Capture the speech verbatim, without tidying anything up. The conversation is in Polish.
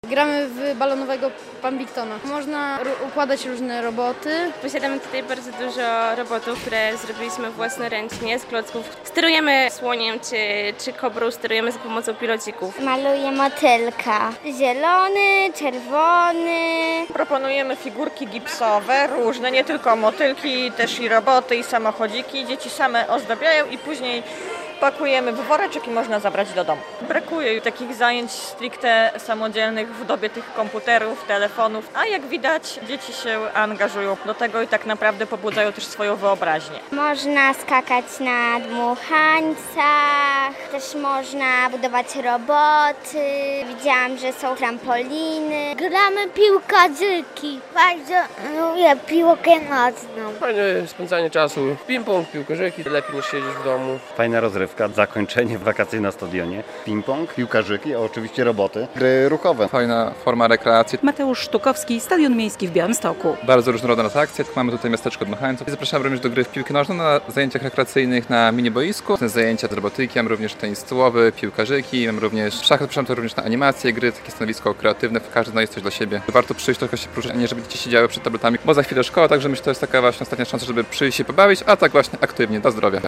Gramy w balonowego Pambictona. Można układać różne roboty. Posiadamy tutaj bardzo dużo robotów, które zrobiliśmy własnoręcznie z klocków. Sterujemy słoniem czy, czy kobrą, sterujemy za pomocą pilocików. Maluję motylka. Zielony, czerwony. Proponujemy figurki gipsowe, różne, nie tylko motylki, też i roboty, i samochodziki. Dzieci same ozdabiają i później pakujemy w woreczek i można zabrać do domu. Brakuje takich zajęć stricte samodzielnych w dobie tych komputerów, telefonów, a jak widać dzieci się angażują do tego i tak naprawdę pobudzają też swoją wyobraźnię. Można skakać na dmuchańcach, też można budować roboty. Widziałam, że są trampoliny. Gramy piłkarzyki. Bardzo lubię piłkę nożną. Fajne spędzanie czasu. Ping-pong, piłkarzyki, lepiej niż siedzieć w domu. Fajna rozrywka, zakończenie wakacji na stadionie. Ping-pong, piłkarzyki, a oczywiście roboty, gry ruchowe. Fajna forma rekreacji. Mateusz Sztukowski, Stadion Miejski w Białymstoku. Bardzo różnorodne atrakcje. Mamy tutaj miasteczko dmuchańców. Zapraszamy również do gry w piłkę nożną na zajęciach rekreacyjnych na miniboisku. Są zajęcia z robotyki, mam również tenis stołowy, piłkarzyki, mam również szachy, zapraszam to również na animacje, gry, takie stanowisko kreatywne, każdy znajdzie coś dla siebie. Warto przyjść, trochę się poruszyć, a nie żeby dzieci siedziały przed tabletami, bo za chwilę szkoła, także myślę, że to jest taka właśnie ostatnia szansa, żeby przyjść się pobawić, a tak właśnie aktywnie, do zdrowia.